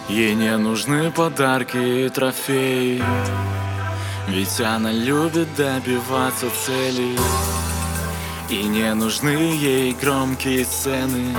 Ей не нужны подарки и трофеи, ведь она любит добиваться целей. И не нужны ей громкие сцены,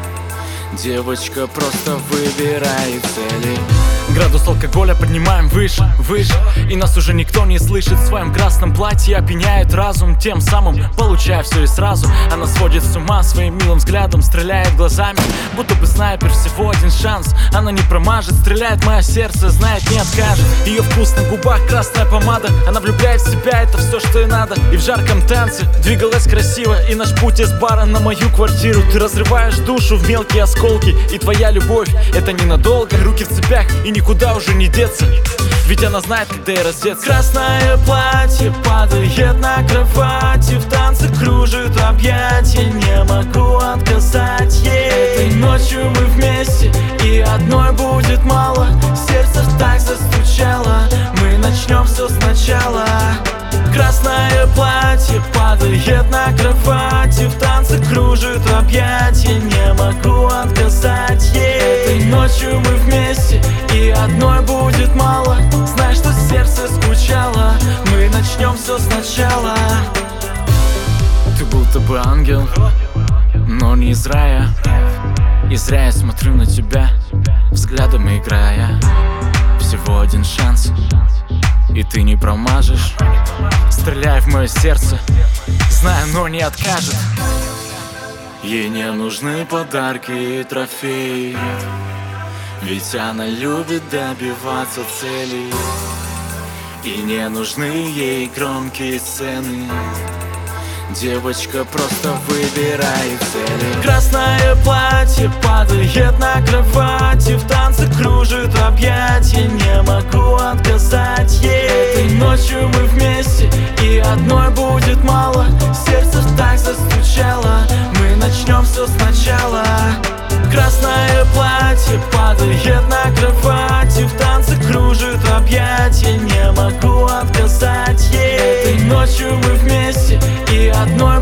девочка просто выбирает цели. Градус алкоголя поднимаем выше, выше, и нас уже никто не слышит. В своем красном платье опьяняет разум, тем самым получая все и сразу. Она сводит с ума своим милым взглядом, стреляет глазами, будто бы снайпер, всего один шанс. Она не промажет, стреляет мое сердце, знает, не откажет. Ее вкус на губах, красная помада, она влюбляет в себя, это все, что и надо. И в жарком танце двигалась красиво, и наш путь из бара на мою квартиру. Ты разрываешь душу в мелкие осколки, и твоя любовь — это ненадолго. Руки в цепях, и никуда уже не деться, ведь она знает, когда я раздеться. Красное платье падает на кровати, в танце кружит объятия, не могу отказать ей. Этой ночью мы вместе, и одной будет мало. Сердце так застучало, мы начнем все сначала. Красное платье падает на кровати, в танце кружит объятия, не могу отказать ей. Этой ночью мы вместе, и одной будет мало. Знай, что сердце скучало, мы начнем все сначала. Ты будто бы ангел, но не из рая. И зря я смотрю на тебя, взглядом играя. Всего один шанс, и ты не промажешь. Стреляй в мое сердце, знаю, но не откажет. Ей не нужны подарки и трофеи, ведь она любит добиваться целей. И не нужны ей громкие сцены, девочка просто выбирает цели. Красное платье падает на кровати, в танце кружит объятия, не могу отказать ей. Этой ночью мы вместе, и одной будет мало. Сердце так застучало, мы начнем все сначала. Красное платье падает на кровати, в танце кружит объятия, не могу отказать ей. Этой ночью мы вместе, и одной